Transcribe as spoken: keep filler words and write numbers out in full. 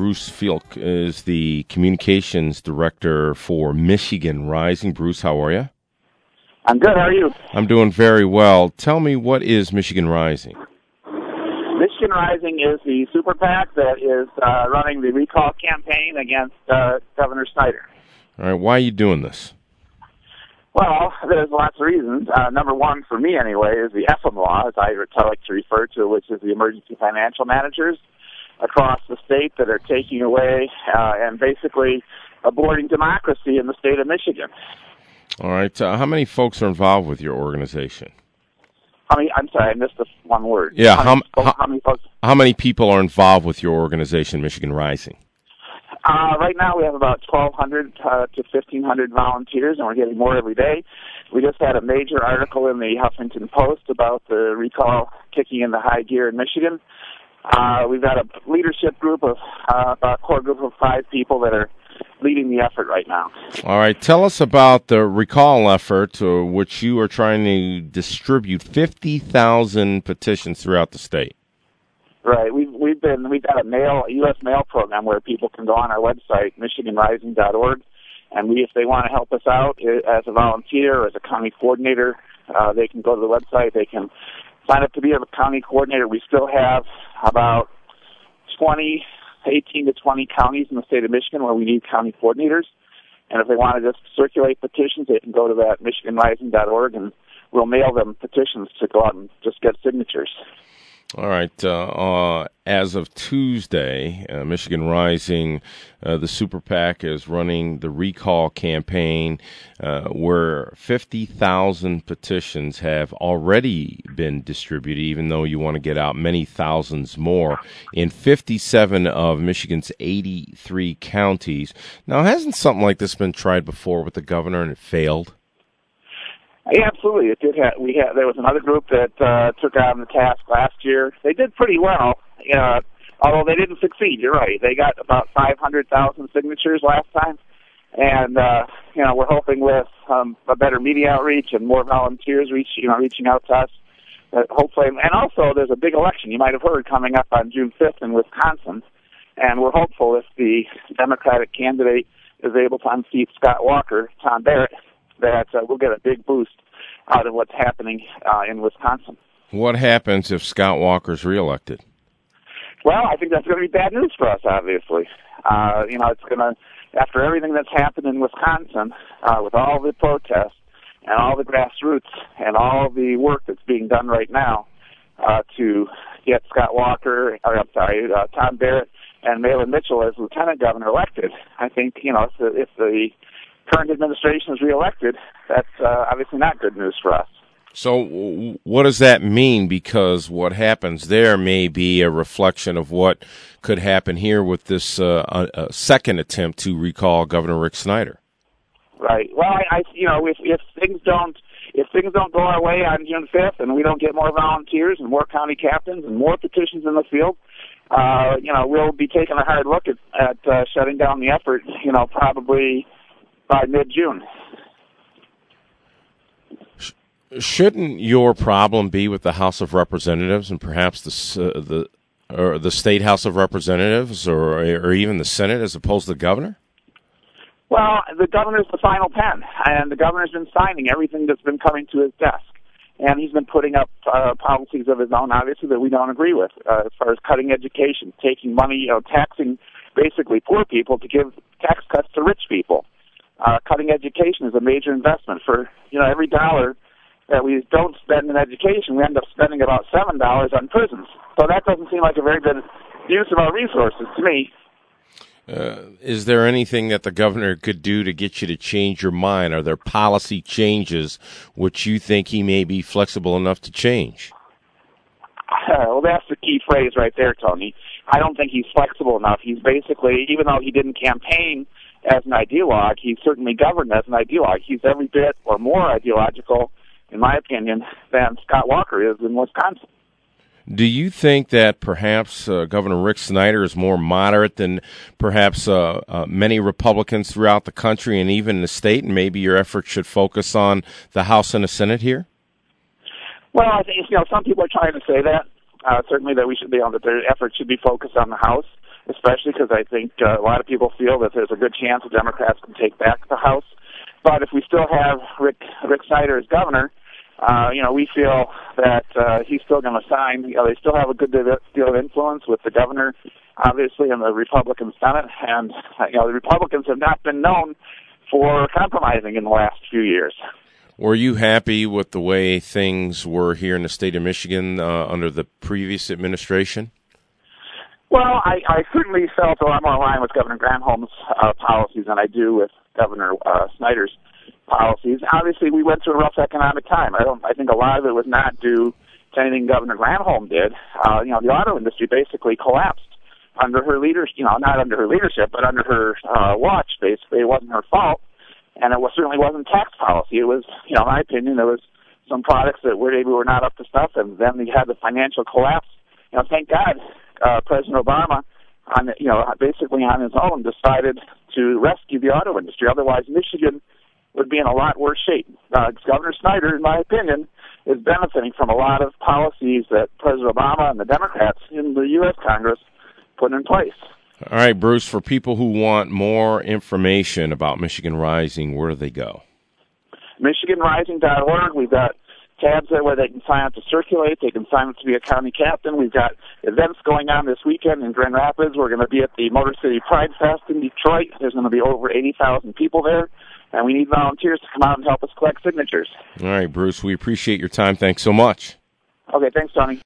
Bruce Fielk is the communications director for Michigan Rising. Bruce, how are you? I'm good. How are you? I'm doing very well. Tell me, what is Michigan Rising? Michigan Rising is the super PAC that is uh, running the recall campaign against uh, Governor Snyder. All right. Why are you doing this? Well, there's lots of reasons. Uh, number one, for me anyway, is the F M law, as I like to refer to, which is the emergency financial managers across the state that are taking away uh, and basically aborting democracy in the state of Michigan. All right. Uh, how many folks are involved with your organization? How many? I'm sorry, I missed the one word. Yeah. How, How, many, how, how many folks? How many people are involved with your organization, Michigan Rising? Uh, right now we have about twelve hundred uh, to fifteen hundred volunteers, and we're getting more every day. We just had a major article in the Huffington Post about the recall kicking into high gear in Michigan. Uh, we've got a leadership group of, uh, about a core group of five people that are leading the effort right now. All right. Tell us about the recall effort, uh, which you are trying to distribute fifty thousand petitions throughout the state. Right. We've we've been we've got a mail a U S mail program where people can go on our website, michigan rising dot org, and we, if they want to help us out as a volunteer or as a county coordinator, uh, they can go to the website. They can sign up to be a county coordinator. We still have about twenty, eighteen to twenty counties in the state of Michigan where we need county coordinators. And if they want to just circulate petitions, they can go to that michigan rising dot org, and we'll mail them petitions to go out and just get signatures. All right. Uh, uh, as of Tuesday, uh, Michigan Rising, uh, the Super PAC is running the recall campaign uh, where fifty thousand petitions have already been distributed, even though you want to get out many thousands more, in fifty-seven of Michigan's eighty-three counties. Now, hasn't something like this been tried before with the governor and it failed? Yeah, absolutely. It did. Have, we had there was another group that uh, took on the task last year. They did pretty well, uh, although they didn't succeed. You're right. They got about five hundred thousand signatures last time, and uh, you know we're hoping with um, a better media outreach and more volunteers reach you know reaching out to us. That hopefully, and also there's a big election you might have heard coming up on June fifth in Wisconsin, and we're hopeful if the Democratic candidate is able to unseat Scott Walker, Tom Barrett, that uh, we'll get a big boost out of what's happening uh, in Wisconsin. What happens if Scott Walker's reelected? Well, I think that's going to be bad news for us, obviously. Uh, you know, it's going to, after everything that's happened in Wisconsin, uh, with all the protests and all the grassroots and all the work that's being done right now uh, to get Scott Walker, or I'm sorry, uh, Tom Barrett and Mahlon Mitchell as lieutenant governor elected, I think, you know, if the, if the current administration is reelected, that's uh, obviously not good news for us. So what does that mean? Because what happens there may be a reflection of what could happen here with this uh, uh, second attempt to recall Governor Rick Snyder. Right. Well, I, I you know, if, if things don't if things don't go our way on June fifth, and we don't get more volunteers and more county captains and more petitions in the field, uh, you know, we'll be taking a hard look at, at uh, shutting down the effort. You know, probably by mid-June. Shouldn't your problem be with the House of Representatives and perhaps the uh, the or the State House of Representatives, or or even the Senate, as opposed to the governor? Well, the governor's the final pen, and the governor's been signing everything that's been coming to his desk, and he's been putting up uh, policies of his own, obviously, that we don't agree with, uh, as far as cutting education, taking money, you know, taxing basically poor people to give tax cuts to rich people. Uh, cutting education is a major investment. For, you know, every dollar that we don't spend in education, we end up spending about seven dollars on prisons. So that doesn't seem like a very good use of our resources to me. Uh, is there anything that the governor could do to get you to change your mind? Are there policy changes which you think he may be flexible enough to change? Uh, well, that's the key phrase right there, Tony. I don't think he's flexible enough. He's basically, even though he didn't campaign as an ideologue, he certainly governed as an ideologue. He's every bit or more ideological, in my opinion, than Scott Walker is in Wisconsin. Do you think that perhaps uh, Governor Rick Snyder is more moderate than perhaps uh, uh, many Republicans throughout the country and even in the state, and maybe your efforts should focus on the House and the Senate here? Well, I think, you know, some people are trying to say that. Uh, certainly that we should be on, that their efforts should be focused on the House. especially because I think uh, a lot of people feel that there's a good chance the Democrats can take back the House. But if we still have Rick Rick Snyder as governor, uh, you know, we feel that uh, he's still going to sign. You know, they still have a good deal of influence with the governor, obviously, and the Republican Senate. And, you know, the Republicans have not been known for compromising in the last few years. Were you happy with the way things were here in the state of Michigan uh, under the previous administration? Well, I, I certainly felt a lot more aligned with Governor Granholm's uh, policies than I do with Governor uh, Snyder's policies. Obviously, we went through a rough economic time. I don't. I think a lot of it was not due to anything Governor Granholm did. Uh, you know, the auto industry basically collapsed under her leadership. You know, not under her leadership, but under her uh, watch. Basically, it wasn't her fault, and it was, certainly wasn't tax policy. It was, you know, in my opinion, there was some products that were maybe were not up to stuff, and then we had the financial collapse. You know, thank God, uh, President Obama, on you know, basically on his own, decided to rescue the auto industry. Otherwise, Michigan would be in a lot worse shape. Uh, Governor Snyder, in my opinion, is benefiting from a lot of policies that President Obama and the Democrats in the U S Congress put in place. All right, Bruce, for people who want more information about Michigan Rising, where do they go? Michigan Rising dot org. We've got tabs there where they can sign up to circulate. They can sign up to be a county captain. We've got events going on this weekend in Grand Rapids. We're going to be at the Motor City Pride Fest in Detroit. There's going to be over eighty thousand people there, and we need volunteers to come out and help us collect signatures. All right, Bruce, we appreciate your time. Thanks so much. Okay, thanks, Tony.